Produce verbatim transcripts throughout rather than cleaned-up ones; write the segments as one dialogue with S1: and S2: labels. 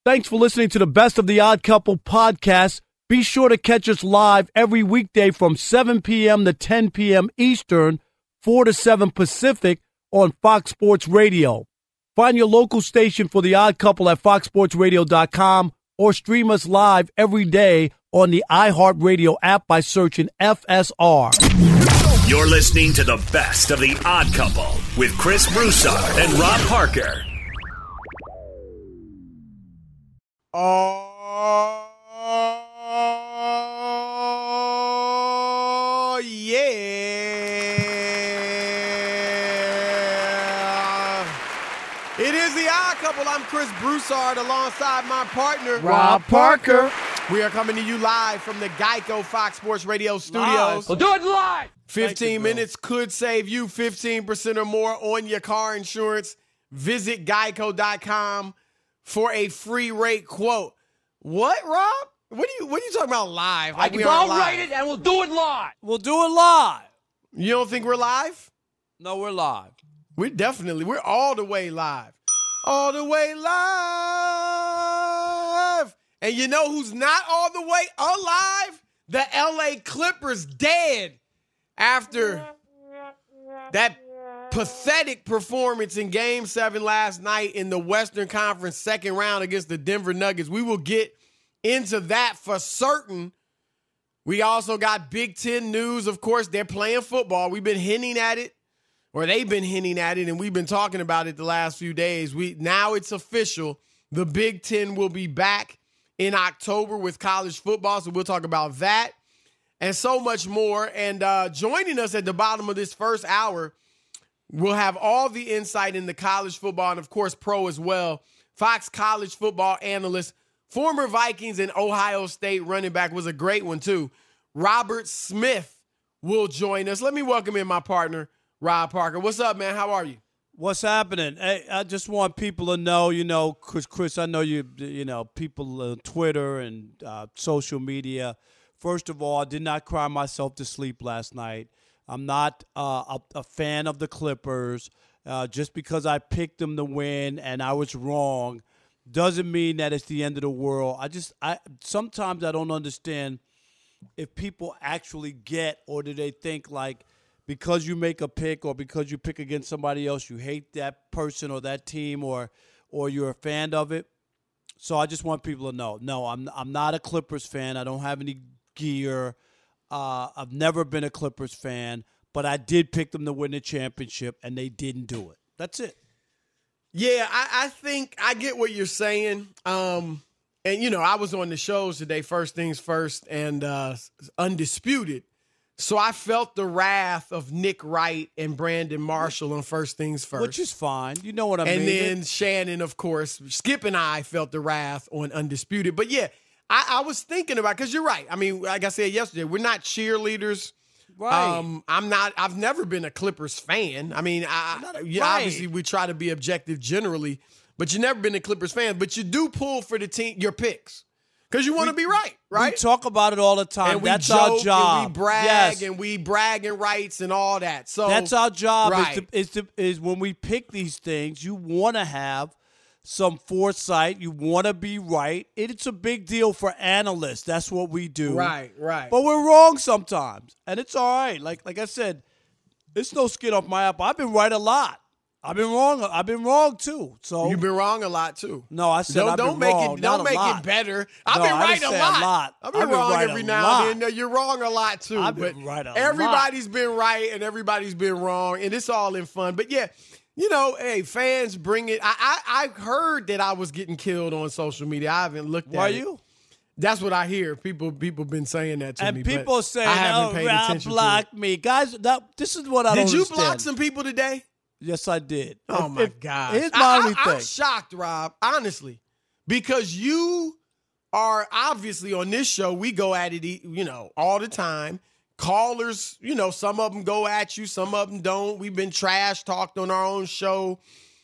S1: Thanks for listening to the Best of the Odd Couple podcast. Be sure to catch us live every weekday from seven p.m. to ten p.m. Eastern, four to seven Pacific on Fox Sports Radio. Find your local station for The Odd Couple at fox sports radio dot com or stream us live every day on the iHeartRadio app by searching F S R.
S2: You're listening to the Best of the Odd Couple with Chris Broussard and Rob Parker.
S3: Oh, yeah. It is The Odd Couple. I'm Chris Broussard alongside my partner,
S1: Rob Parker.
S3: We are coming to you live from the Geico Fox Sports Radio studios.
S1: We'll do it live.
S3: fifteen
S1: you,
S3: minutes could save you fifteen percent or more on your car insurance. Visit geico dot com for a free rate quote. What, Rob? What are you what are you talking about live? Like we
S1: I'll
S3: aren't live?
S1: write it and we'll do it live. We'll do it live.
S3: You don't think we're live?
S1: No, we're live.
S3: We're definitely, we're all the way live. All the way live. And you know who's not all the way alive? The L A Clippers dead after that pathetic performance in Game seven last night in the Western Conference second round against the Denver Nuggets. We will get into that for certain. We also got Big Ten news. Of course, they're playing football. We've been hinting at it, or they've been hinting at it, and we've been talking about it the last few days. We now it's official. The Big Ten will be back in October with college football, so we'll talk about that and so much more. And uh, joining us at the bottom of this first hour, we'll have all the insight into college football and, of course, pro as well. Fox college football analyst, former Vikings and Ohio State running back, was a great one, too. Robert Smith will join us. Let me welcome in my partner, Rob Parker. What's up, man? How are you?
S1: What's happening? Hey, I just want people to know, you know, Chris, Chris I know you, you know, people on Twitter and uh, social media. First of all, I did not cry myself to sleep last night. I'm not uh, a, a fan of the Clippers. Uh, just because I picked them to win and I was wrong doesn't mean that it's the end of the world. I just, I sometimes I don't understand if people actually get, or do they think like, because you make a pick or because you pick against somebody else, you hate that person or that team, or or you're a fan of it. So I just want people to know, no, I'm I'm not a Clippers fan. I don't have any gear. Uh, I've never been a Clippers fan, but I did pick them to win the championship, and they didn't do it. That's it.
S3: Yeah, I, I think I get what you're saying. Um, and, you know, I was on the shows today, First Things First, and uh, Undisputed. So I felt the wrath of Nick Wright and Brandon Marshall on First Things First.
S1: Which is fine. You know what I
S3: and
S1: mean.
S3: And then Shannon, of course. Skip and I felt the wrath on Undisputed. But, yeah, I, I was thinking about, because you're right. I mean, like I said yesterday, we're not cheerleaders.
S1: Right.
S3: Um, I'm not, I've never been a Clippers fan. I mean, I,
S1: Not,
S3: yeah,
S1: right.
S3: obviously we try to be objective generally, but you've never been a Clippers fan. But you do pull for the team, your picks. Because you want to be right, right?
S1: We talk about it all the time.
S3: And we
S1: That's
S3: joke
S1: our job.
S3: and we brag
S1: yes.
S3: and we bragging rights and all that. So
S1: that's our job.
S3: Right.
S1: Is, to, is, to, is when we pick these things, you want to have some foresight. You want to be right. It's a big deal for analysts. That's what we do.
S3: Right, right.
S1: But we're wrong sometimes, and it's all right. Like like I said, it's no skin off my apple. I've been right a lot. I've been wrong. I've been wrong too. So
S3: You've been wrong a lot too.
S1: No, I said
S3: don't,
S1: I've
S3: don't
S1: been
S3: make
S1: wrong.
S3: it. Don't
S1: Not a
S3: make
S1: lot.
S3: it better. I've
S1: No,
S3: been
S1: I
S3: right
S1: didn't
S3: a
S1: say
S3: lot.
S1: a lot.
S3: I've been,
S1: I've been
S3: wrong
S1: right
S3: every
S1: a
S3: now
S1: lot.
S3: and then. No, you're wrong a lot too.
S1: I've been
S3: but
S1: right a
S3: everybody's
S1: lot.
S3: been right and everybody's been wrong, and it's all in fun. But yeah, you know, hey, fans bring it. I I, I heard that I was getting killed on social media. I haven't looked at
S1: Were
S3: it.
S1: you?
S3: That's what I hear. People people been saying that to
S1: And
S3: me.
S1: people
S3: but
S1: saying,
S3: I haven't
S1: "Oh,
S3: paid
S1: Rob
S3: attention
S1: blocked
S3: to it.
S1: me, guys." That this is what I
S3: Did
S1: don't
S3: you
S1: understand.
S3: block some people today?
S1: Yes, I did.
S3: Oh,
S1: If-
S3: my
S1: if-
S3: God.
S1: Here's my
S3: I,
S1: only
S3: I,
S1: thing.
S3: I'm shocked, Rob, honestly, because you are obviously on this show. We go at it, you know, all the time. Callers, you know, some of them go at you, some of them don't. We've been trash talked on our own show.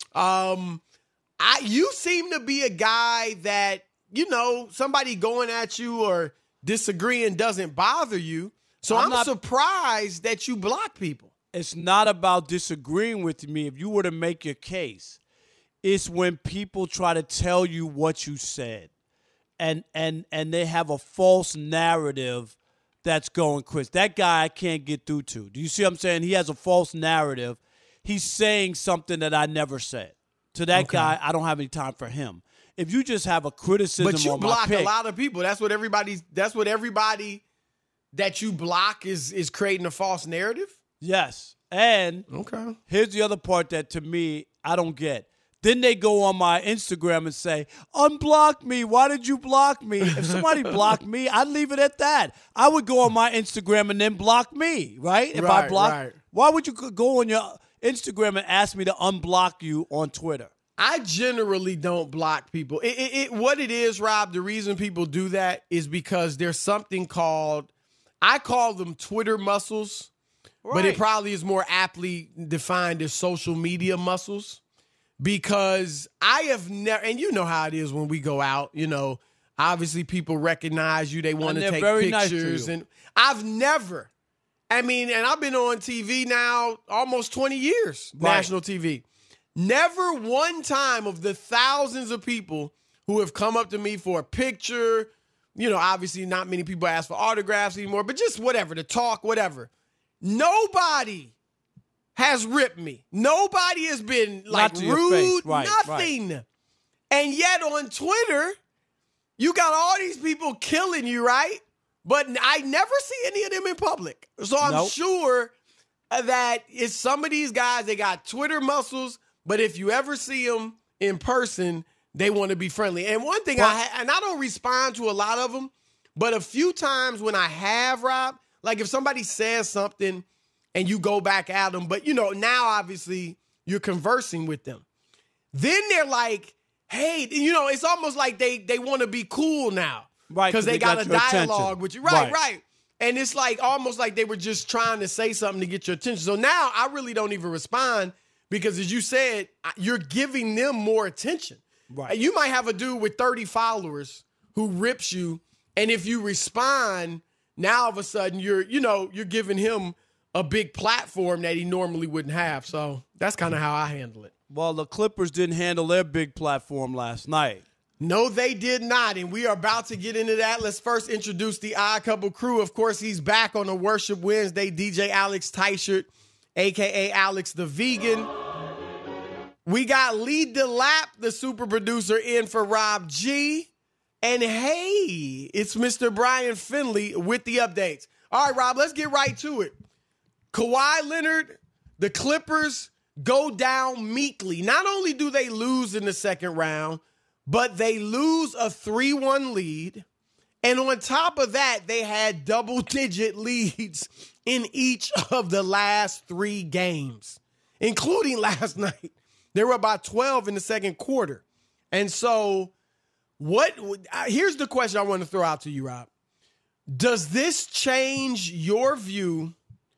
S3: Um, I you seem to be a guy that, you know, somebody going at you or disagreeing doesn't bother you. So I'm,
S1: I'm not-
S3: surprised that you block people.
S1: It's not about disagreeing with me if you were to make your case. is when people try to tell you what you said. And and and they have a false narrative that's going, Chris. That guy I can't get through to. Do you see what I'm saying? He has a false narrative. He's saying something that I never said. To that
S3: Okay.
S1: guy, I don't have any time for him. If you just have a criticism
S3: But you
S1: on my
S3: block
S1: pick,
S3: a lot of people. That's what everybody. That's what everybody that you block is is creating a false narrative.
S1: yes. And
S3: Okay.
S1: here's the other part that to me I don't get. Then they go on my Instagram and say, unblock me. Why did you block me? If somebody blocked me, I'd leave it at that. I would go on my Instagram and then block me, right? If
S3: Right,
S1: I block,
S3: right.
S1: why would you go on your Instagram and ask me to unblock you on Twitter?
S3: I generally don't block people. It, it, it, what it is, Rob, the reason people do that is because there's something called, I call them Twitter muscles, but it
S1: Right.
S3: probably is more aptly defined as social media muscles. Because I have never, and you know how it is when we go out, you know, obviously people recognize you, they want
S1: And
S3: to
S1: they're
S3: take
S1: very nice to
S3: pictures.
S1: you.
S3: And I've never, I mean, and I've been on T V now almost twenty years,
S1: Right.
S3: national T V. Never one time of the thousands of people who have come up to me for a picture, you know, obviously not many people ask for autographs anymore, but just whatever, to talk, whatever. Nobody has ripped me. Nobody has been like
S1: Not to your
S3: rude,
S1: face. Right,
S3: nothing. And yet on Twitter, you got all these people killing you, right? But I never see any of them in public. So I'm
S1: Nope.
S3: sure that it's some of these guys, they got Twitter muscles, but if you ever see them in person, they want to be friendly. And one thing I ha- and I don't respond to a lot of them, but a few times when I have, Rob, like if somebody says something and you go back at them, but you know, now obviously you're conversing with them. Then they're like, hey, you know, it's almost like they they want to be cool now.
S1: Right,
S3: Because
S1: 'cause
S3: they,
S1: they
S3: got,
S1: got
S3: a
S1: your
S3: dialogue
S1: attention.
S3: with you. Right,
S1: Right.
S3: right. And it's like almost like they were just trying to say something to get your attention. So now I really don't even respond because, as you said, you're giving them more attention.
S1: Right.
S3: You might have a dude with thirty followers who rips you, and if you respond, now all of a sudden you're, you know, you're giving him a big platform that he normally wouldn't have. So that's kind of how I handle it.
S1: Well, the Clippers didn't handle their big platform last night.
S3: No, they did not, and we are about to get into that. Let's first introduce the Odd Couple crew. Of course, he's back on a Worship Wednesday, D J Alex Teichert, a k a. Alex the Vegan. We got Lee DeLapp, the super producer, in for Rob G. And hey, it's Mister Brian Finley with the updates. All right, Rob, let's get right to it. Kawhi Leonard, the Clippers go down meekly. Not only do they lose in the second round, but they lose a three one lead. And on top of that, they had double-digit leads in each of the last three games, including last night. They were about twelve in the second quarter. And so what? Here's the question I want to throw out to you, Rob. Does this change your view?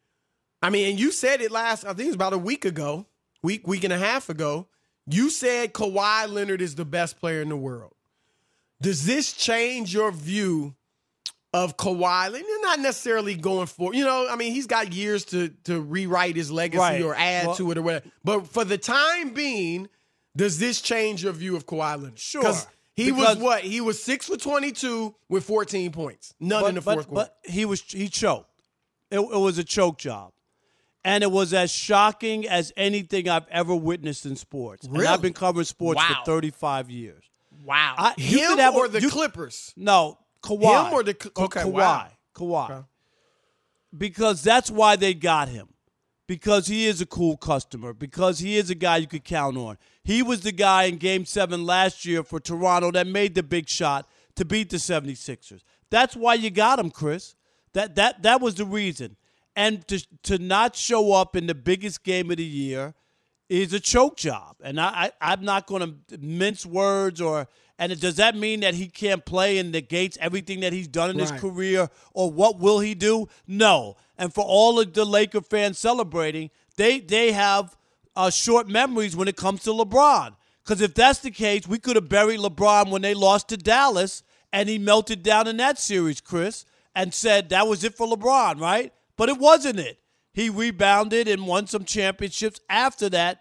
S3: I mean, and you said it last, I think it was about a week ago, week, week and a half ago. You said Kawhi Leonard is the best player in the world. Does this change your view of Kawhi Leonard? You're not necessarily going for, you know, I mean, he's got years to to rewrite his legacy
S1: Right.
S3: or add
S1: Well-
S3: to it or whatever. But for the time being, does this change your view of Kawhi Leonard?
S1: Sure.
S3: Because he
S1: Because-
S3: was what? He was six for twenty-two with fourteen points. None
S1: but,
S3: in the
S1: but-
S3: fourth quarter.
S1: But he was he choked. It, it was a choke job. And it was as shocking as anything I've ever witnessed in sports. And
S3: Really?
S1: I've been covering sports
S3: Wow.
S1: for thirty-five years.
S3: Wow.
S1: I- you
S3: Him
S1: could have a-
S3: or the
S1: you-
S3: Clippers?
S1: No, Kawhi.
S3: Him or the-
S1: Ka-
S3: okay,
S1: Kawhi.
S3: wow.
S1: Kawhi.
S3: Okay.
S1: Because that's why they got him. Because he is a cool customer. Because he is a guy you could count on. He was the guy in Game seven last year for Toronto that made the big shot to beat the seventy-sixers. That's why you got him, Chris. That that that was the reason. And to to not show up in the biggest game of the year is a choke job. And I, I I'm not going to mince words or. And it, does that mean that he can't play and negates everything that he's done in his
S3: Right.
S1: career? Or what will he do? No. And for all of the Laker fans celebrating, they they have uh, short memories when it comes to LeBron. Because if that's the case, we could have buried LeBron when they lost to Dallas, and he melted down in that series, Chris, and said that was it for LeBron, right? But it wasn't it. He rebounded and won some championships after that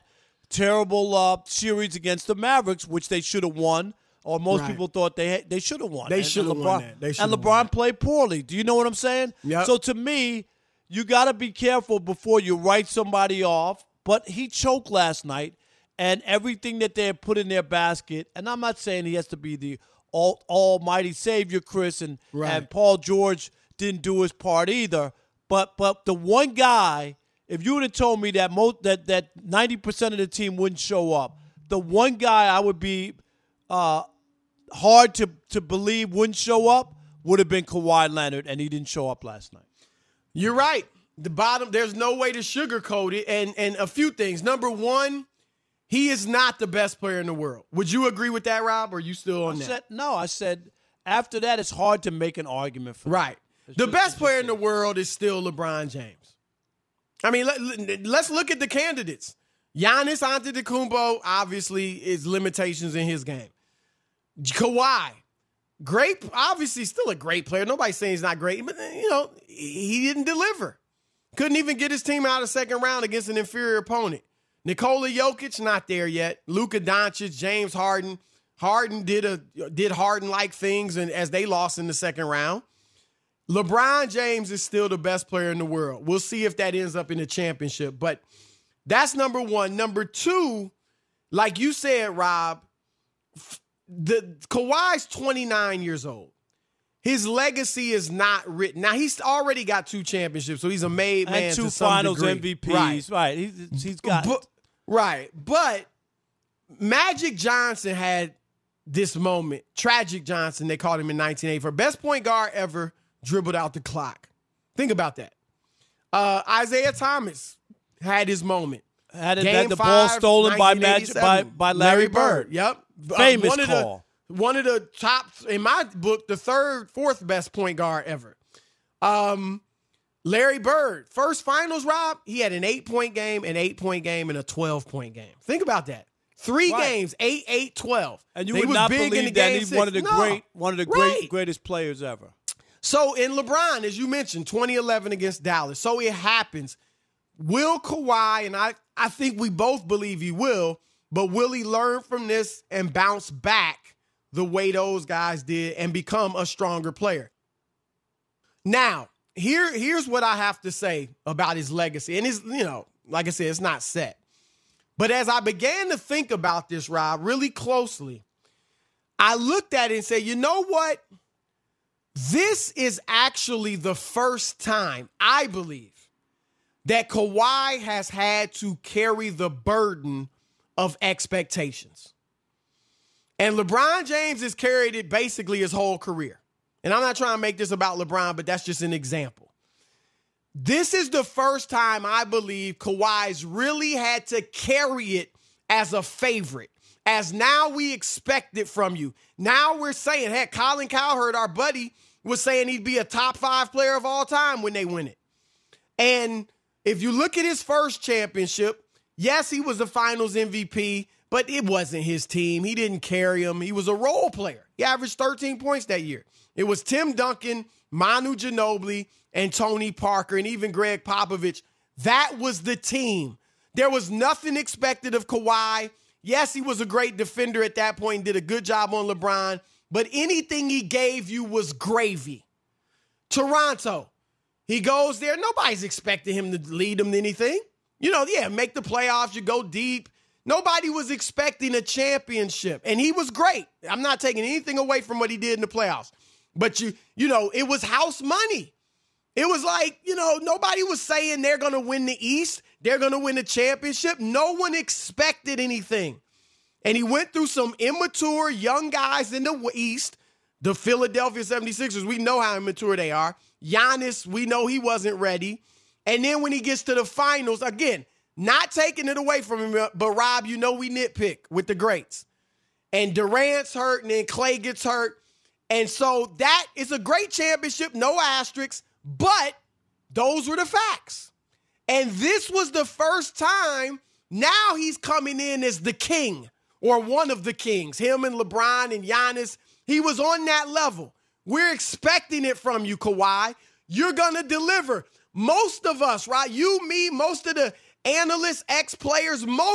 S1: terrible uh, series against the Mavericks, which they should have won, or most
S3: Right.
S1: people thought they they should have won.
S3: They
S1: And-
S3: should
S1: and
S3: have won
S1: LeBron-
S3: that. They
S1: And
S3: should have
S1: LeBron
S3: won that.
S1: played poorly. Do you know what I'm saying?
S3: Yep.
S1: So to me, you got to be careful before you write somebody off. But he choked last night, and everything that they had put in their basket, and I'm not saying he has to be the all, almighty savior, Chris, and,
S3: Right.
S1: and Paul George didn't do his part either. But but the one guy, if you would have told me that most that that ninety percent of the team wouldn't show up, the one guy I would be uh, hard to, to believe wouldn't show up would have been Kawhi Leonard, and he didn't show up last night.
S3: You're right. The bottom, there's no way to sugarcoat it. And and a few things. Number one, he is not the best player in the world. Would you agree with that, Rob? Or are you still on
S1: I
S3: that?
S1: said, no, I said after that, it's hard to make an argument for
S3: Right.
S1: It's
S3: The
S1: just-
S3: best
S1: it's
S3: player
S1: just
S3: in the world is still LeBron James. I mean, let, let's look at the candidates. Giannis Antetokounmpo obviously is limitations in his game. Kawhi, great, obviously still a great player. Nobody's saying he's not great, but you know, he didn't deliver. Couldn't even get his team out of the second round against an inferior opponent. Nikola Jokic, not there yet. Luka Doncic, James Harden. Harden did a did Harden-like things, and as they lost in the second round. LeBron James is still the best player in the world. We'll see if that ends up in the championship. But that's number one. Number two, like you said, Rob, the Kawhi's twenty-nine years old. His legacy is not written. Now, he's already got two championships, so he's a made man
S1: and two
S3: to some
S1: finals
S3: degree.
S1: M V Ps.
S3: Right.
S1: Right. He's, he's got
S3: But, right. But Magic Johnson had this moment. Tragic Johnson, they called him in nineteen eighty-four. Best point guard ever dribbled out the clock. Think about that. Uh, Isaiah Thomas had his moment.
S1: had it,
S3: Game
S1: had the ball
S3: five,
S1: stolen by Magic by,
S3: nineteen eighty-seven.
S1: by Larry, Bird.
S3: Yep.
S1: Famous
S3: uh, one of
S1: call.
S3: The, one of the top, in my book, the third, fourth best point guard ever. Um, Larry Bird, first finals, Rob, he had an eight-point game, an eight-point game, and a twelve-point game. Think about that. Three
S1: Right.
S3: games, eight, eight, twelve.
S1: And you
S3: They
S1: would
S3: was
S1: not
S3: big in
S1: believe
S3: the
S1: that
S3: game
S1: he's
S3: six.
S1: one of the
S3: No.
S1: great, one of the
S3: Right.
S1: great, greatest players ever.
S3: So in LeBron, as you mentioned, twenty eleven against Dallas. So it happens. Will Kawhi, and I, I think we both believe he will, but will he learn from this and bounce back the way those guys did and become a stronger player? Now, here, here's what I have to say about his legacy. And his, you know, like I said, it's not set. But as I began to think about this, Rob, really closely, I looked at it and said, you know what? This is actually the first time, I believe, that Kawhi has had to carry the burden of expectations. And LeBron James has carried it basically his whole career. And I'm not trying to make this about LeBron, but that's just an example. This is the first time I believe Kawhi's really had to carry it as a favorite. As now we expect it from you. Now we're saying, heck, Colin Cowherd, our buddy, was saying he'd be a top five player of all time when they win it. And if you look at his first championship, yes, he was the finals M V P, but it wasn't his team. He didn't carry him. He was a role player. He averaged thirteen points that year. It was Tim Duncan, Manu Ginobili, and Tony Parker, and even Greg Popovich. That was the team. There was nothing expected of Kawhi. Yes, he was a great defender at that point and did a good job on LeBron, but anything he gave you was gravy. Toronto, he goes there. Nobody's expecting him to lead them to anything. You know, yeah, make the playoffs, you go deep. Nobody was expecting a championship, and he was great. I'm not taking anything away from what he did in the playoffs, but you, you know, it was house money. It was like, you know, nobody was saying they're going to win the East. They're going to win the championship. No one expected anything. And he went through some immature young guys in the East. The Philadelphia seventy-sixers, we know how immature they are. Giannis, we know he wasn't ready. And then when he gets to the finals, again, not taking it away from him, but Rob, you know we nitpick with the greats. And Durant's hurt, and then Clay gets hurt. And so that is a great championship, no asterisks. But those were the facts. And this was the first time now he's coming in as the king or one of the kings. Him and LeBron and Giannis, he was on that level. We're expecting it from you, Kawhi. You're going to deliver. Most of us, right? You, me, most of the analysts, ex-players, most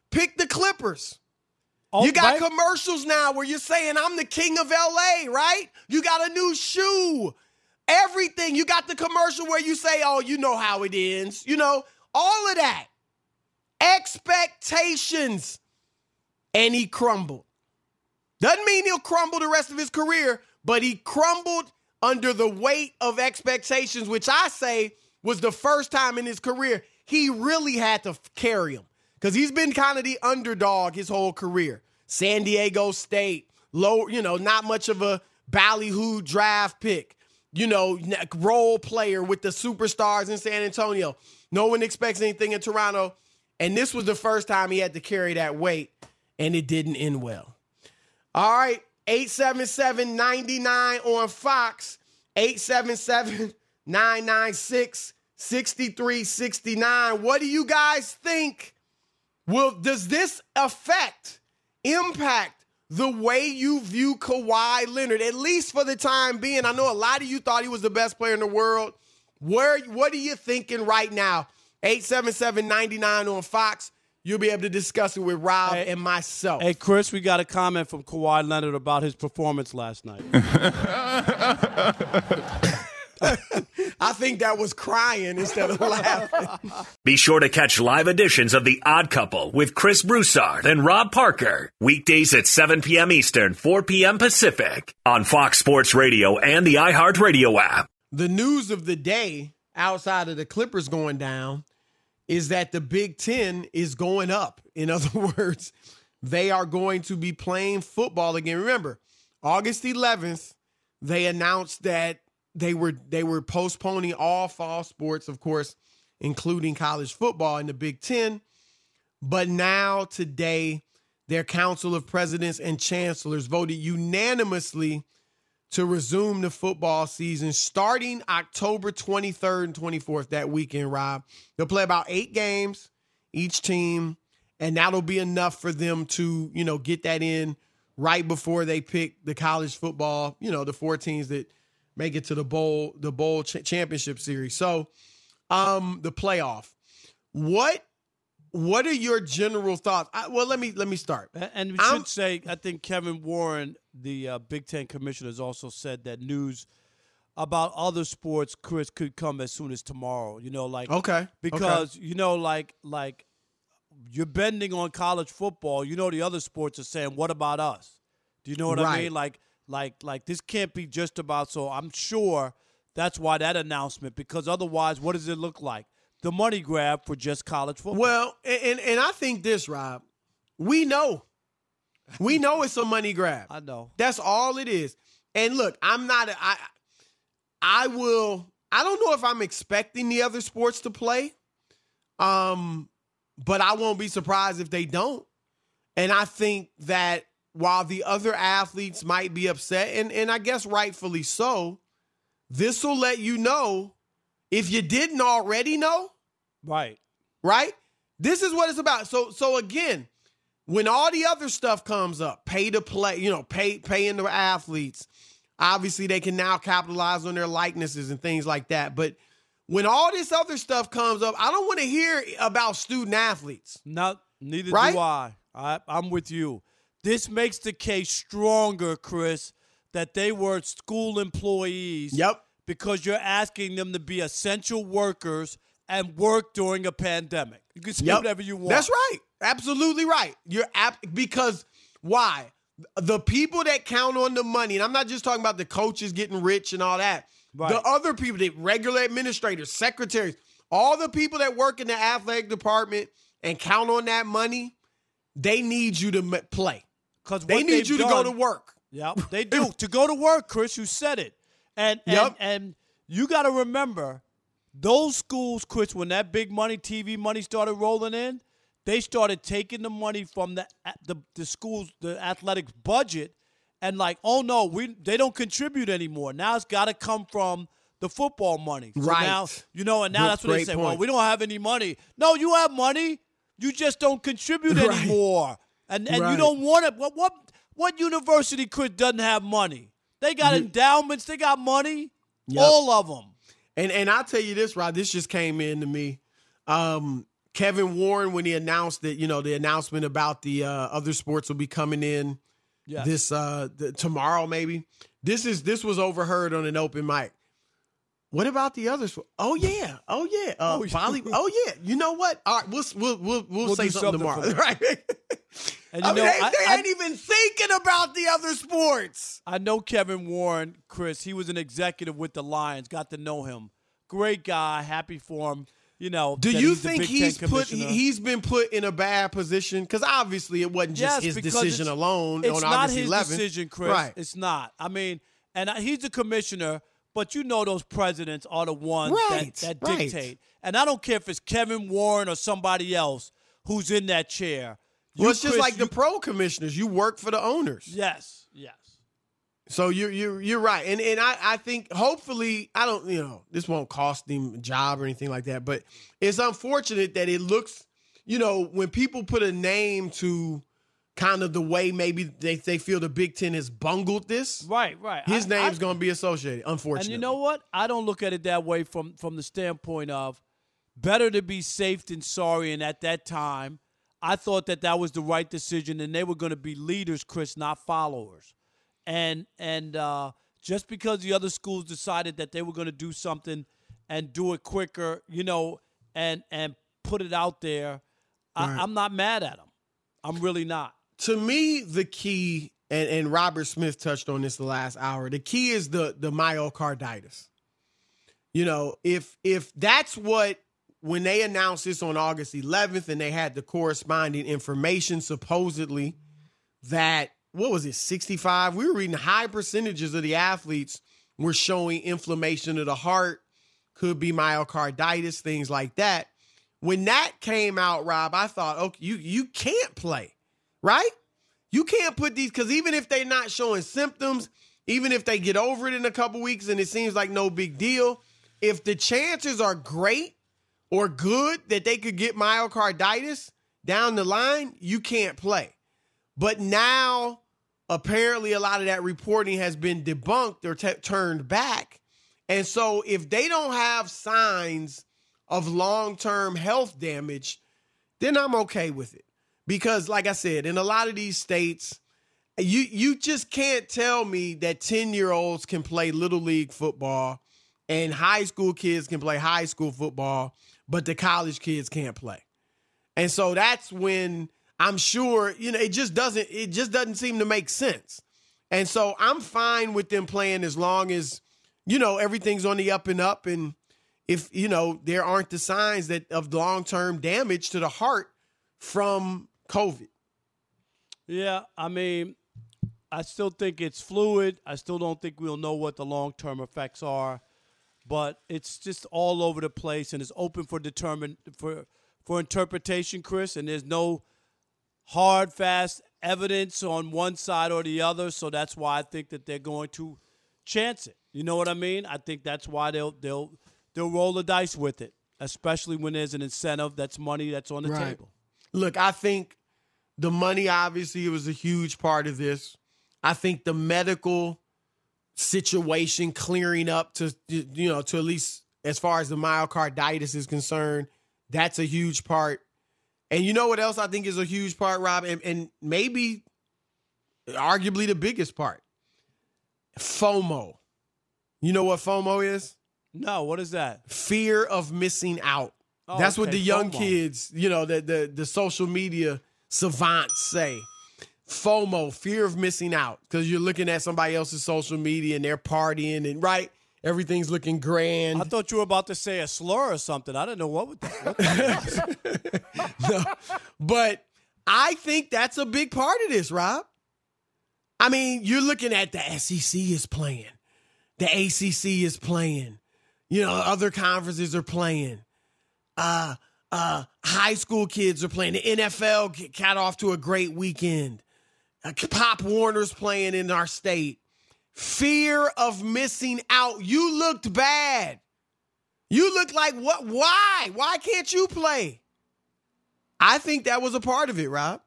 S3: pick the Clippers.
S1: Oh,
S3: you got
S1: right?
S3: commercials now where you're saying, I'm the king of L A, right? You got a new shoe. Everything. You got the commercial where you say, oh, you know how it ends. You know, all of that. Expectations. And he crumbled. Doesn't mean he'll crumble the rest of his career, but he crumbled under the weight of expectations, which I say was the first time in his career he really had to carry him. Because he's been kind of the underdog his whole career. San Diego State, low, you know, not much of a ballyhoo draft pick. You know, role player with the superstars in San Antonio. No one expects anything in Toronto. And this was the first time he had to carry that weight, and it didn't end well. All right, eight seven seven, nine nine on Fox, eight seven seven, nine nine six, six three six nine. What do you guys think? Will does this affect, impact the way you view Kawhi Leonard, at least for the time being? I know a lot of you thought he was the best player in the world. Where, what are you thinking right now? eight seven seven, nine nine on Fox. You'll be able to discuss it with Rob
S1: hey,
S3: and myself.
S1: Hey, Chris, we got a comment from Kawhi Leonard about his performance last night.
S3: I think that was crying instead of laughing.
S2: Be sure to catch live editions of The Odd Couple with Chris Broussard and Rob Parker. Weekdays at seven p.m. Eastern, four p.m. Pacific on Fox Sports Radio and the iHeartRadio app.
S3: The news of the day, outside of the Clippers going down, is that the Big Ten is going up. In other words, they are going to be playing football again. Remember, August eleventh, they announced that they were they were postponing all fall sports, of course, including college football in the Big Ten. But now, today, their Council of Presidents and Chancellors voted unanimously to resume the football season starting October twenty-third and twenty-fourth, that weekend, Rob. They'll play about eight games, each team, and that'll be enough for them to, you know, get that in right before they pick the college football, you know, the four teams that make it to the bowl, the bowl ch- championship series. So, um, the playoff. What What are your general thoughts? I, well, let me let me start.
S1: And we
S3: I'm,
S1: should say, I think Kevin Warren, the uh, Big Ten commissioner, has also said that news about other sports, Chris, could come as soon as tomorrow. You know, like
S3: okay,
S1: because
S3: okay.
S1: you know, like like you're bending on college football. You know, the other sports are saying, "What about us?" Do you know what
S3: right.
S1: I mean? Like like like this can't be just about. So I'm sure that's why that announcement. Because otherwise, what does it look like? The money grab for just college football.
S3: Well, and and I think this, Rob, we know. We know it's a money grab.
S1: I know.
S3: That's all it is. And look, I'm not, a, I, I will, I don't know if I'm expecting the other sports to play, um, but I won't be surprised if they don't. And I think that while the other athletes might be upset, and, and I guess rightfully so, this will let you know, if you didn't already know,
S1: right,
S3: right? This is what it's about. So, so again, when all the other stuff comes up, pay to play, you know, pay paying the athletes, obviously they can now capitalize on their likenesses and things like that. But when all this other stuff comes up, I don't want to hear about student athletes.
S1: No, neither
S3: right?
S1: do I. I. I'm with you. This makes the case stronger, Chris, that they were school employees.
S3: Yep.
S1: Because you're asking them to be essential workers and work during a pandemic. You can say
S3: yep.
S1: whatever you want.
S3: That's right. Absolutely right. You're ap- because why? The people that count on the money, and I'm not just talking about the coaches getting rich and all that.
S1: Right.
S3: The other people, the regular administrators, secretaries, all the people that work in the athletic department and count on that money, they need you to m- play. Because they need you
S1: done,
S3: to go to work.
S1: Yep, they do. To go to work, Chris, you said it. And and,
S3: yep.
S1: and you got to remember, those schools, Chris, when that big money, T V money started rolling in, they started taking the money from the the, the schools, the athletics budget, and like, oh no, we they don't contribute anymore. Now it's got to come from the football money. So
S3: right.
S1: now, you know, and now
S3: Good,
S1: that's what they say.
S3: Point.
S1: Well, we don't have any money. No, you have money. You just don't contribute
S3: right.
S1: anymore. And and
S3: right.
S1: you don't want it. What what what university, Chris, doesn't have money? They got
S3: you,
S1: endowments. They got money.
S3: Yep.
S1: All of them.
S3: And and I'll tell you this, Rob, this just came in to me. Um, Kevin Warren, when he announced that, you know, the announcement about the uh, other sports will be coming in yes. this uh, the, tomorrow, maybe. This is this was overheard on an open mic. What about the others? Oh yeah, oh yeah, uh, oh, volley- oh yeah. You know what? All right, we'll we'll we'll, we'll, we'll say something, something tomorrow, right? And you I know, mean, they, I, they ain't I, even thinking about the other sports.
S1: I know Kevin Warren, Chris. He was an executive with the Lions. Got to know him. Great guy. Happy for him. You know.
S3: Do you he's think he's put? He's been put in a bad position? Because obviously it wasn't just
S1: yes,
S3: his decision alone
S1: it's
S3: on August
S1: eleventh. It's
S3: not his
S1: decision, Chris.
S3: Right.
S1: It's not. I mean, and he's a commissioner. But you know those presidents are the ones
S3: right,
S1: that, that
S3: right.
S1: dictate. And I don't care if it's Kevin Warren or somebody else who's in that chair. You,
S3: well, it's just
S1: Chris,
S3: like
S1: you,
S3: the pro commissioners. You work for the owners.
S1: Yes, yes.
S3: So you're you're you're right. And and I, I think hopefully I don't you know, this won't cost him a job or anything like that. But it's unfortunate that it looks, you know, when people put a name to kind of the way maybe they, they feel the Big Ten has bungled this.
S1: Right, right.
S3: His I, name's going to be associated, unfortunately.
S1: And you know what? I don't look at it that way from, from the standpoint of better to be safe than sorry. And at that time, I thought that that was the right decision, and they were going to be leaders, Chris, not followers. And and uh, just because the other schools decided that they were going to do something and do it quicker, you know, and, and put it out there, I, right. I'm not mad at them. I'm really not.
S3: To me, the key, and, and Robert Smith touched on this the last hour, the key is the the myocarditis. You know, if if that's what, when they announced this on August eleventh and they had the corresponding information supposedly that, what was it, sixty-five? We were reading high percentages of the athletes were showing inflammation of the heart, could be myocarditis, things like that. When that came out, Rob, I thought, okay, you you can't play. Right? You can't put these, because even if they're not showing symptoms, even if they get over it in a couple weeks and it seems like no big deal, if the chances are great or good that they could get myocarditis down the line, you can't play. But now, apparently a lot of that reporting has been debunked or t- turned back. And so if they don't have signs of long-term health damage, then I'm okay with it. Because, like I said, in a lot of these states, you you just can't tell me that ten-year-olds can play Little League football and high school kids can play high school football, but the college kids can't play. And so that's when I'm sure, you know, it just doesn't it just doesn't seem to make sense. And so I'm fine with them playing as long as, you know, everything's on the up and up. And if, you know, there aren't the signs that of long-term damage to the heart from COVID.
S1: Yeah, I mean, I still think it's fluid. I still don't think we'll know what the long-term effects are, but it's just all over the place and it's open for determine for for interpretation, Chris. And there's no hard, fast evidence on one side or the other, so that's why I think that they're going to chance it. You know what I mean? I think that's why they'll they'll they'll roll the dice with it, especially when there's an incentive that's money that's on the
S3: right.
S1: table.
S3: Look, I think the money obviously was a huge part of this. I think the medical situation clearing up to, you know, to at least as far as the myocarditis is concerned, that's a huge part. And you know what else I think is a huge part, Rob, and, and maybe arguably the biggest part? FOMO. You know what FOMO is?
S1: No, what is that?
S3: Fear of missing out. Oh, That's okay. what the young FOMO. kids, you know, the, the the social media savants say. FOMO, fear of missing out, because you're looking at somebody else's social media and they're partying and, right, everything's looking grand.
S1: I thought you were about to say a slur or something. I didn't know what, that, what that was.
S3: No, but I think that's a big part of this, Rob. I mean, you're looking at the S E C is playing. The A C C is playing. You know, other conferences are playing. Uh, uh, high school kids are playing. The N F L got off to a great weekend. Uh, Pop Warner's playing in our state. Fear of missing out. You looked bad. You looked like what? Why? Why can't you play? I think that was a part of it, Rob.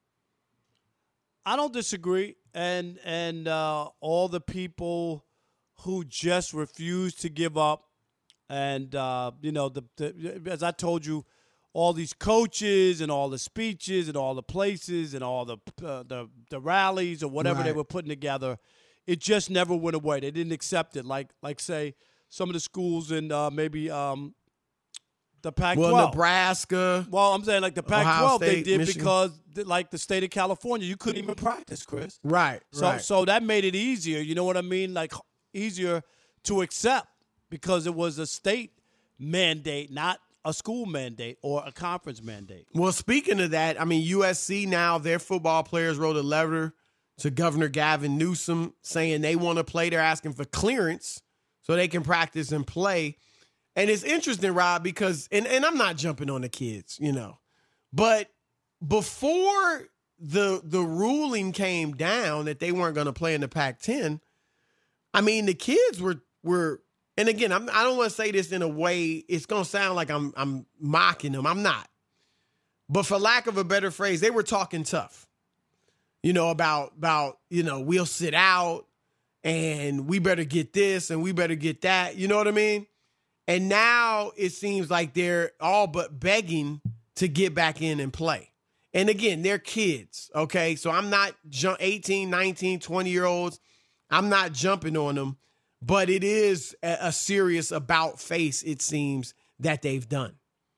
S1: I don't disagree. And and uh, all the people who just refuse to give up. And, uh, you know, the, the, as I told you all these coaches and all the speeches and all the places and all the uh, the, the rallies or whatever
S3: Right.
S1: they were putting together, it just never went away. They didn't accept it. Like, like say, some of the schools in uh, maybe um, the Pac twelve.
S3: Well, Nebraska.
S1: Well, I'm saying like the Pac twelve they
S3: State,
S1: did
S3: Michigan.
S1: because, like the state of California, you couldn't even practice, Chris.
S3: Right,
S1: So,
S3: right.
S1: so that made it easier. You know what I mean? Like easier to accept because it was a state mandate, not a school mandate or a conference mandate.
S3: Well, speaking of that, I mean, U S C now, their football players wrote a letter to Governor Gavin Newsom saying they want to play. They're asking for clearance so they can practice and play. And it's interesting, Rob, because, and, and I'm not jumping on the kids, you know, but before the the ruling came down that they weren't going to play in the Pac ten, I mean, the kids were were. And again, I'm, I don't want to say this in a way, it's going to sound like I'm I'm mocking them. I'm not. But for lack of a better phrase, they were talking tough, you know, about, about you know, we'll sit out and we better get this and we better get that. You know what I mean? And now it seems like they're all but begging to get back in and play. And again, they're kids, okay? So I'm not ju- eighteen, nineteen, twenty-year-olds. I'm not jumping on them. But it is a, a serious about face, it seems, that they've done.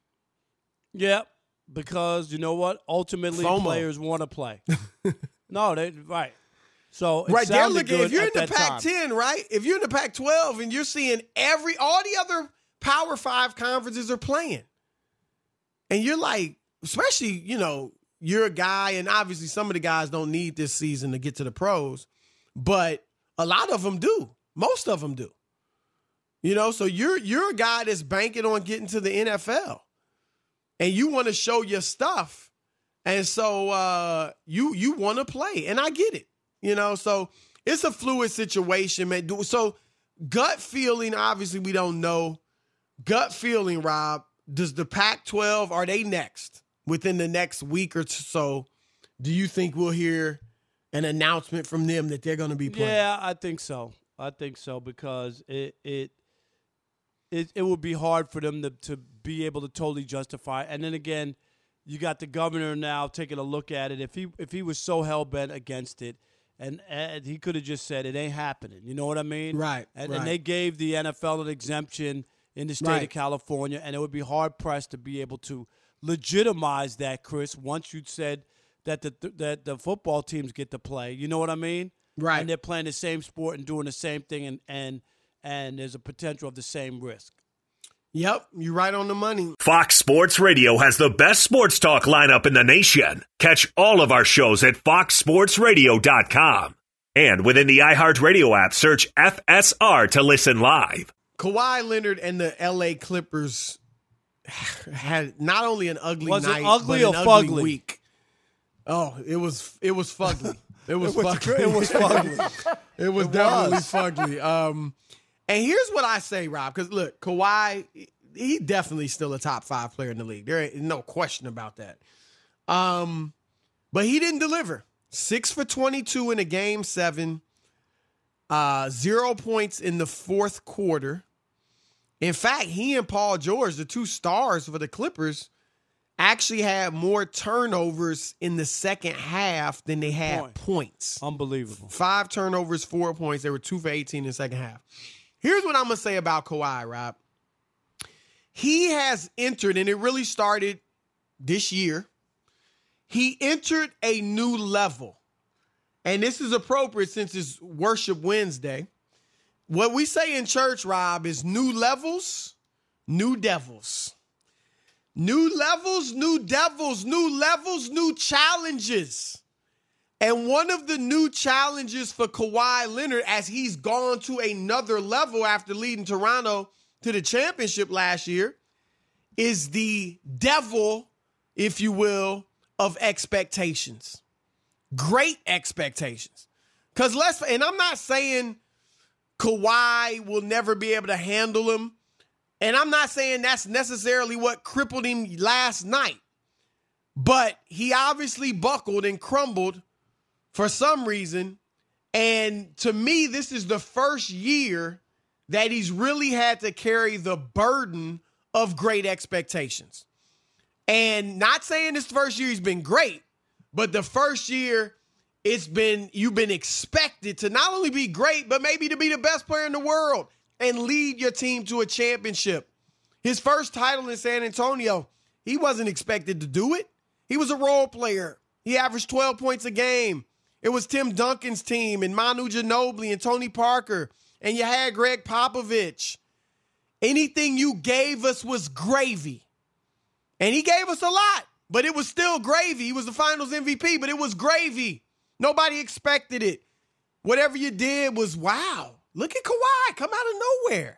S1: Yeah, because you know what? Ultimately,
S3: FOMO.
S1: players want to play. no, they right. So it
S3: Right, they're
S1: sounded
S3: looking,
S1: good
S3: if you're in
S1: at
S3: the
S1: that
S3: Pac
S1: time.
S3: ten, right? If you're in the Pac twelve and you're seeing every, all the other Power Five conferences are playing. And you're like, especially, you know, you're a guy, and obviously some of the guys don't need this season to get to the pros, but a lot of them do. Most of them do. You know, so you're you're a guy that's banking on getting to the N F L. And you want to show your stuff. And so uh, you you want to play. And I get it. You know, so it's a fluid situation, man. So gut feeling, obviously we don't know. Gut feeling, Rob, does the Pac twelve, are they next? Within the next week or so, do you think we'll hear an announcement from them that they're going to be playing?
S1: Yeah, I think so. I think so because it it it, it would be hard for them to, to be able to totally justify. And then again, you got the governor now taking a look at it. If he if he was so hell bent against it, and, and he could have just said it ain't happening. You know what I mean?
S3: Right.
S1: And,
S3: right.
S1: and they gave the N F L an exemption in the state
S3: Right.
S1: of California, and it would be hard pressed to be able to legitimize that, Chris. Once you said that the that the football teams get to play, you know what I mean?
S3: Right.
S1: And they're playing the same sport and doing the same thing, and and and there's a potential of the same risk.
S3: Yep, you're right on the money.
S2: Fox Sports Radio has the best sports talk lineup in the nation. Catch all of our shows at fox sports radio dot com. And within the iHeartRadio app, search F S R to listen live.
S3: Kawhi Leonard and the L A Clippers had not only an ugly
S1: Was it
S3: night,
S1: ugly
S3: but
S1: or
S3: an ugly
S1: fugly?
S3: week. Oh, it was it was fugly. It was,
S1: It was
S3: fugly.
S1: it was fugly.
S3: It was
S1: It
S3: definitely
S1: was.
S3: fugly. Um, and here's what I say, Rob, because look, Kawhi, he definitely still a top five player in the league. There ain't no question about that. Um, but he didn't deliver. Six for twenty-two in a game seven. Uh, zero points in the fourth quarter. In fact, he and Paul George, the two stars for the Clippers, actually had more turnovers in the second half than they had
S1: Point.
S3: points.
S1: Unbelievable.
S3: Five turnovers, four points. They were two for eighteen in the second half. Here's what I'm going to say about Kawhi, Rob. He has entered, and it really started this year, he entered a new level. And this is appropriate since it's Worship Wednesday. What we say in church, Rob, is new levels, new devils. New levels, new devils, new levels, new challenges. And one of the new challenges for Kawhi Leonard, as he's gone to another level after leading Toronto to the championship last year, is the devil, if you will, of expectations. Great expectations. Because let's, and I'm not saying Kawhi will never be able to handle him. And I'm not saying that's necessarily what crippled him last night. But he obviously buckled and crumbled for some reason. And to me, this is the first year that he's really had to carry the burden of great expectations. And not saying this first year he's been great, but the first year it's been you've been expected to not only be great, but maybe to be the best player in the world and lead your team to a championship. His first title in San Antonio, he wasn't expected to do it. He was a role player. He averaged twelve points a game. It was Tim Duncan's team and Manu Ginobili and Tony Parker, and you had Greg Popovich. Anything you gave us was gravy. And he gave us a lot, but it was still gravy. He was the finals M V P, but it was gravy. Nobody expected it. Whatever you did was, wow, look at Kawhi come out of nowhere.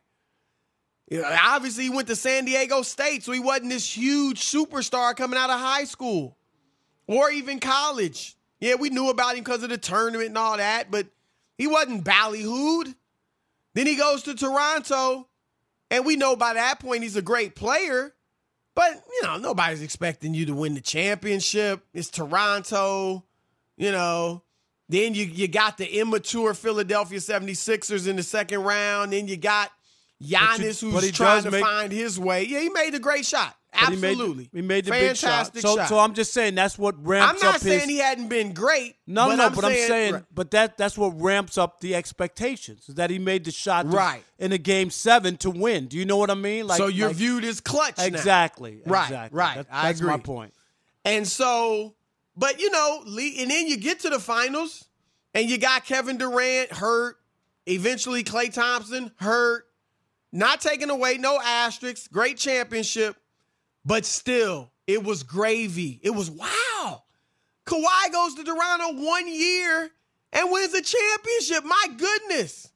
S3: You know, obviously, he went to San Diego State, so he wasn't this huge superstar coming out of high school or even college. Yeah, we knew about him because of the tournament and all that, but he wasn't ballyhooed. Then he goes to Toronto, and we know by that point he's a great player. But, you know, nobody's expecting you to win the championship. It's Toronto, you know. Then you, you got the immature Philadelphia seventy-sixers in the second round. Then you got Giannis, you, who's trying to make, find his way. Yeah, he made a great shot. Absolutely.
S1: He made, he made the
S3: Fantastic
S1: big shot. So,
S3: shot.
S1: So I'm just saying that's what ramps up his...
S3: I'm not saying he hadn't been great.
S1: No,
S3: but
S1: no,
S3: I'm
S1: but
S3: saying,
S1: I'm saying,
S3: right.
S1: but that that's what ramps up the expectations, is that he made the shot to,
S3: right.
S1: in a game seven to win. Do you know what I mean? Like,
S3: so you're
S1: like,
S3: viewed as clutch
S1: exactly,
S3: now. Right,
S1: exactly.
S3: right.
S1: That,
S3: I
S1: that's
S3: agree.
S1: my point.
S3: And so, but, you know, and then you get to the finals, and you got Kevin Durant hurt, eventually Klay Thompson hurt, not taken away, no asterisks, great championship, but still, it was gravy. It was, wow. Kawhi goes to Toronto one year and wins a championship. My goodness.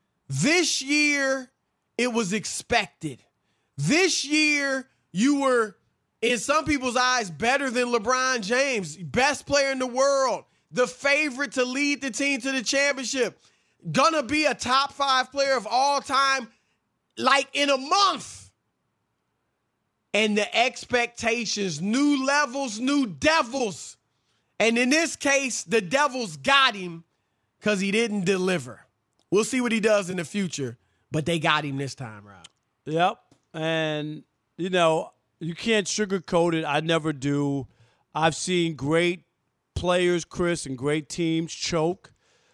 S3: This year, it was expected. This year, you were, in some people's eyes, better than LeBron James, best player in the world, the favorite to lead the team to the championship, gonna be a top five player of all time, like in a month. And the expectations, new levels, new devils. And in this case, the Devils got him because he didn't deliver. We'll see what he does in the future, but they got him this time, Rob.
S1: Yep. And, you know, you can't sugarcoat it. I never do. I've seen great players, Chris, and great teams choke.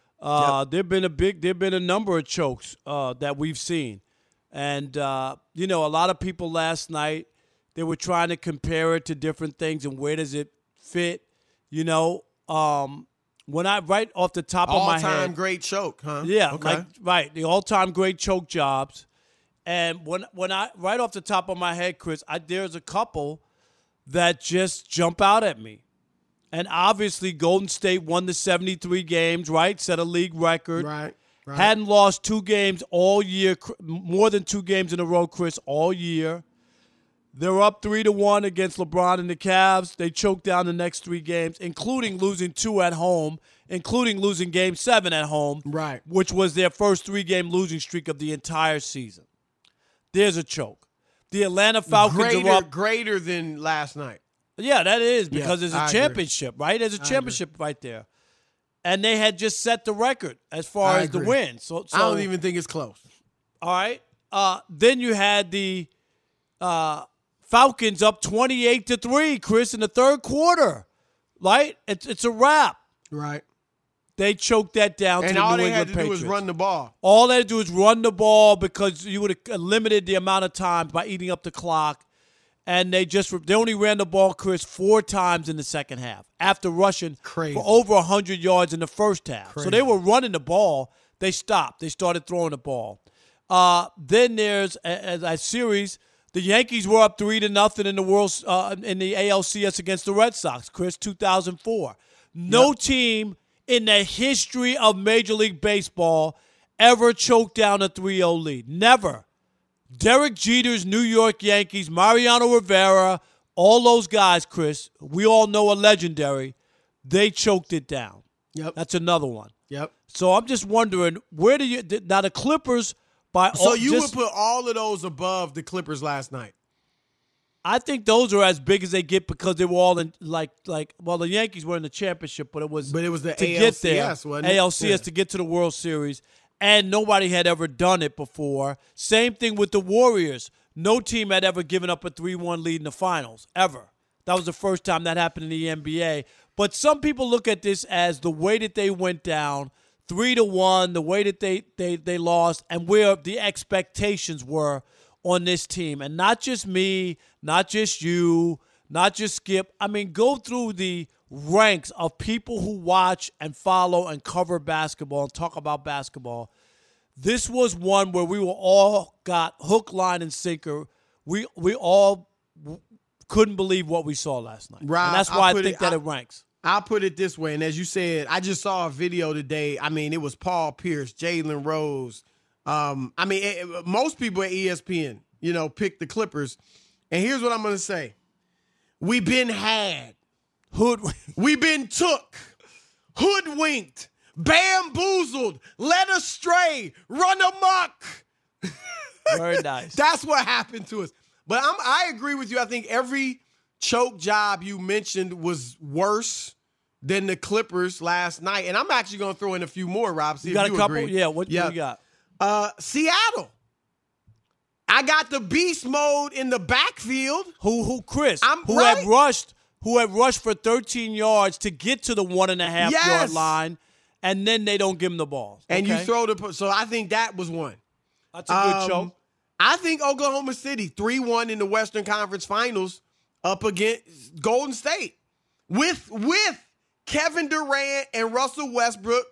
S1: Uh, yep. There've been a big, there've been a number of chokes uh, that we've seen. And, uh, you know, a lot of people last night, they were trying to compare it to different things and where does it fit. You know, um, when I, right off the top of my head.
S3: All-time great choke, huh?
S1: Yeah,
S3: okay.
S1: like, right, the all-time great choke jobs. And when when I, right off the top of my head, Chris, I, there's a couple that just jump out at me. And obviously Golden State won the seventy-three games, right? Set a league record.
S3: Right. Right.
S1: Hadn't lost two games all year, more than two games in a row, Chris, all year. They're up three to one against LeBron and the Cavs. They choked down the next three games, including losing two at home, including losing Game Seven at home,
S3: right?
S1: Which was their first three-game losing streak of the entire season. There's a choke. The Atlanta Falcons
S3: greater,
S1: are up
S3: greater than last night.
S1: Yeah, that is because
S3: yeah,
S1: there's a
S3: I
S1: championship,
S3: agree.
S1: right? There's a
S3: I
S1: championship agree. right there, and they had just set the record as far
S3: I
S1: as
S3: agree.
S1: the win. So, so
S3: I don't even think it's close.
S1: All right. Uh, then you had the. Uh, Falcons up twenty-eight to three, Chris, in the third quarter. Right? It's it's a wrap.
S3: Right.
S1: They choked that down
S3: and
S1: to the
S3: all
S1: New
S3: they
S1: England
S3: had to
S1: Patriots.
S3: do was run the ball.
S1: All they had to do was run the ball because you would have limited the amount of time by eating up the clock. And they just they only ran the ball, Chris, four times in the second half after rushing
S3: Crazy.
S1: for over one hundred yards in the first half.
S3: Crazy.
S1: So they were running the ball. They stopped. They started throwing the ball. Uh, then there's a, a, a series. The Yankees were up three to nothing in the world uh, in the A L C S against the Red Sox, Chris, two thousand four. No yep. team in the history of Major League Baseball ever choked down a three oh lead. Never. Derek Jeter's New York Yankees, Mariano Rivera, all those guys, Chris, we all know are legendary. They choked it down.
S3: Yep.
S1: That's another one.
S3: Yep.
S1: So I'm just wondering, where do you – now the Clippers – By
S3: so
S1: all,
S3: you
S1: just,
S3: would put all of those above the Clippers last night?
S1: I think those are as big as they get because they were all in like like well the Yankees were in the championship, but it was
S3: but it was the
S1: to
S3: A L C S,
S1: get there,
S3: wasn't it?
S1: A L C S
S3: yeah.
S1: to get to the World Series, and nobody had ever done it before. Same thing with the Warriors. No team had ever given up a three one lead in the finals ever. That was the first time that happened in the N B A. But some people look at this as the way that they went down, three to one, the way that they, they, they lost, and where the expectations were on this team. And not just me, not just you, not just Skip. I mean, go through the ranks of people who watch and follow and cover basketball and talk about basketball. This was one where we were all got hook, line, and sinker. We we all couldn't believe what we saw last night.
S3: Right.
S1: And that's why I think
S3: it,
S1: that
S3: I,
S1: it ranks.
S3: I'll put it this way, and as you said, I just saw a video today. I mean, it was Paul Pierce, Jalen Rose. Um, I mean, it, it, most people at E S P N, you know, picked the Clippers. And here's what I'm going to say. We've been had.
S1: Hood,
S3: We've been took. Hoodwinked. Bamboozled. Led astray. Run amok.
S1: Very nice.
S3: That's what happened to us. But I'm, I agree with you. I think every choke job you mentioned was worse than the Clippers last night. And I'm actually going to throw in a few more, Rob. See
S1: you got
S3: if you
S1: a couple?
S3: agree.
S1: Yeah, what,
S3: yeah.
S1: what you got?
S3: Uh, Seattle. I got the beast mode in the backfield.
S1: Who, who, Chris,
S3: I'm
S1: who
S3: right.
S1: had rushed, who had rushed for thirteen yards to get to the one and a half
S3: Yes.
S1: yard line, and then they don't give him the ball.
S3: And
S1: okay?
S3: you throw the – so I think that was one.
S1: That's a good
S3: Um,
S1: choke.
S3: I think Oklahoma City, three one in the Western Conference Finals up against Golden State with with Kevin Durant and Russell Westbrook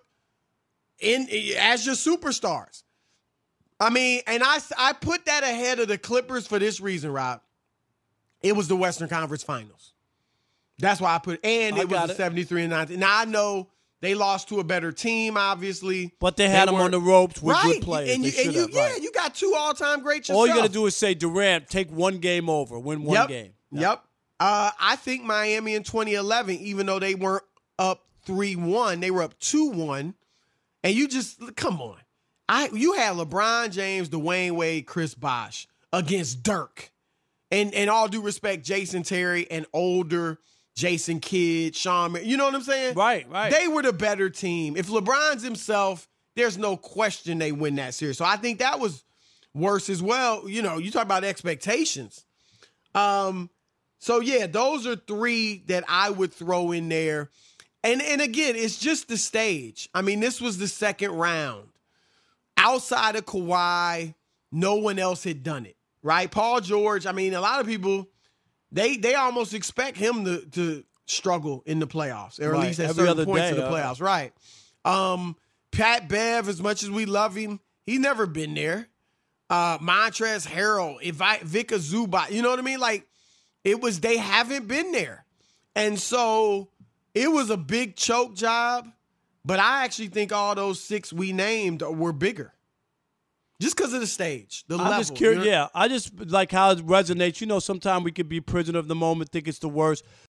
S3: in as your superstars. I mean, and I, I put that ahead of the Clippers for this reason, Rob. It was the Western Conference Finals. That's why I put and
S1: I
S3: it was
S1: got
S3: the
S1: it.
S3: seventy-three and nineteen. Now, I know they lost to a better team, obviously.
S1: But they had them on
S3: weren't-
S1: the ropes with
S3: right.
S1: good players.
S3: And you,
S1: They
S3: and
S1: should
S3: you
S1: have,
S3: yeah,
S1: right.
S3: you got two all-time greats yourself.
S1: All you got to do is say, Durant, take one game over, win one
S3: yep.
S1: game.
S3: Yep. Uh, I think Miami in twenty eleven, even though they weren't up three one, they were up two one. And you just, come on. I You had LeBron James, Dwayne Wade, Chris Bosh against Dirk. And, and all due respect, Jason Terry and older Jason Kidd, Sean, you know what I'm saying?
S1: Right, right.
S3: They were the better team. If LeBron's himself, there's no question they win that series. So I think that was worse as well. You know, you talk about expectations. Um, so yeah, those are three that I would throw in there. And and again, it's just the stage. I mean, this was the second round. Outside of Kawhi, no one else had done it, right? Paul George, I mean, a lot of people, they they almost expect him to, to struggle in the playoffs, or
S1: Right.
S3: at least at
S1: Every
S3: certain
S1: other
S3: points
S1: day,
S3: of the
S1: uh,
S3: playoffs, right? Um, Pat Bev, as much as we love him, he's never been there. Uh, Montrezl Harrell, Ivi- Vic Zubac, you know what I mean? Like, it was, they haven't been there. And so it was a big choke job, but I actually think all those six we named were bigger. Just because of the stage, the
S1: I'm
S3: level.
S1: just curious.
S3: you know?
S1: Yeah, I just like how it resonates. You know, sometimes we could be prisoner of the moment, think it's the worst.